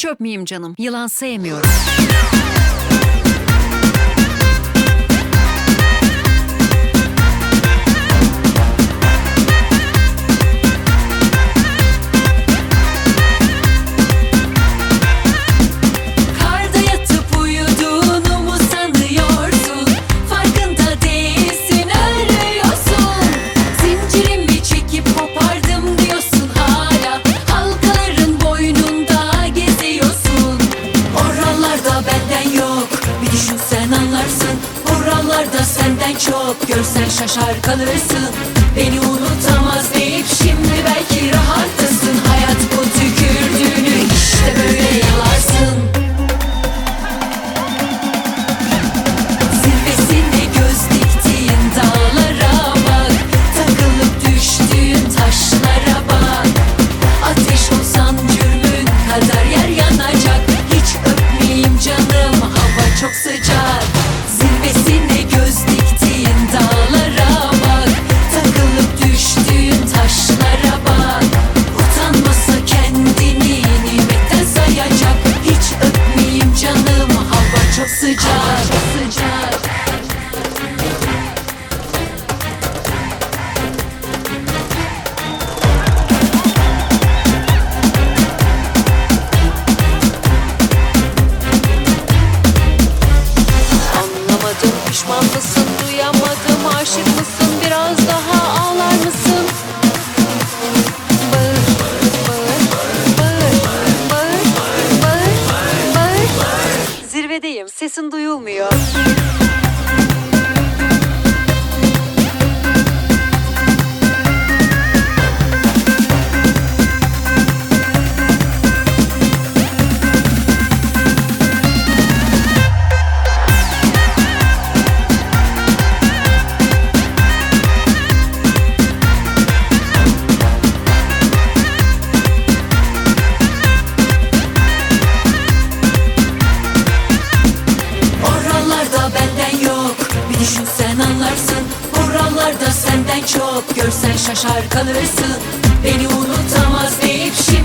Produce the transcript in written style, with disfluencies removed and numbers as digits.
Hiç öpmeyeyim canım. Yılan sevmiyorum. Karda yatıp uyuduğunu mu sanıyorsun? Farkında değilsin, arıyorsun. Zincirimi çekip kopardım diyorsun hala. Halkaların boynunda geziyorsun. Oralarda benden yok, bir düşünsen anlarsın. Oralarda senden çok, görsen şaşar kalırsın. Beni unutamaz deyip şimdi belki rahattasın. Hayat bu tükürdüğünü işte böyle yalarsın. Zirvesine göz diktiğin dağlara bak. Takılıp düştüğün taşlara bak. Ateş olsan cürmün kadar yer yanacak. Hiç öpmeyeyim canım, hava çok sıcak. Zirvesine göz diktiğin dağlara bak. Takılıp düştüğün taşlara bak. Utanmasa kendini nimetten sayacak. Hiç öpmeyeyim canım, hava çok sıcak. Sıcak. Anlamadım, pişman mısın, duyamadım, aşık mısın, biraz daha ağlar mısın? Bağır, bağır, bağır, bağır, bağır, bağır. Zirvedeyim, sesin duyulmuyor. Oralarda benden yok, bir düşünsen anlarsın. Oralarda senden çok, görsen şaşar kalırsın. Beni unutamaz deyip şimdi